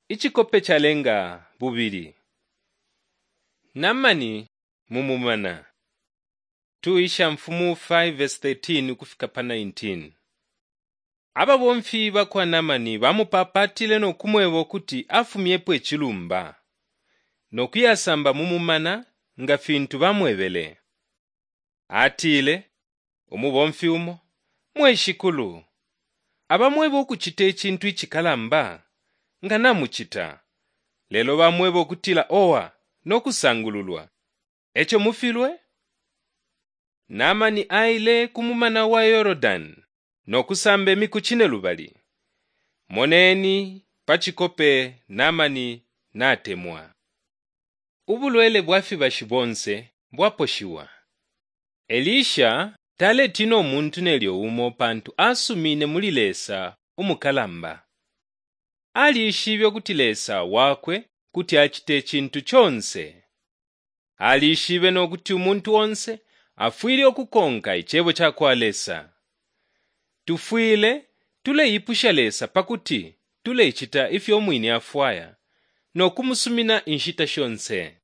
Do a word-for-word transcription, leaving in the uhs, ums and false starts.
Ichikope chalenga bubiri. Namani mumumana. Tuisha Mfumu five verse thirteen kufika pa nineteen. Aba bomfi bakwa Namani bamupapatile nokumwewo kuti afumyepo echilumba. Nokuyasamba mumumana nga fintu bamwebele. Atile, omu bomfi umo, mweshikulu. Abamwebo kuchita echintu ichikalamba, nga namuchita. Lelo bamwebo kutila owa, nokusangululwa. Echo mufilwe? Namani aile kumumana wa Yorodani, nokusamba mikuchine lubali. Moneni, pachikope, Namani, natemwa. Ubulwele bwafi bashibonse, bwaposhiwa. Elisha, tale tino muntu nelio umo pantu asumine mulilesa umukalamba. Ali ishibyo kutilesa wakwe kuti achite chintu chonse. Ali ishibe no kuti umuntu onse afuile okukonka ichebo chakwalesa. Tufuile tule ipusha lesa pakuti tule ichita ifyo mwini afwaya no kumusumina inshita shonse.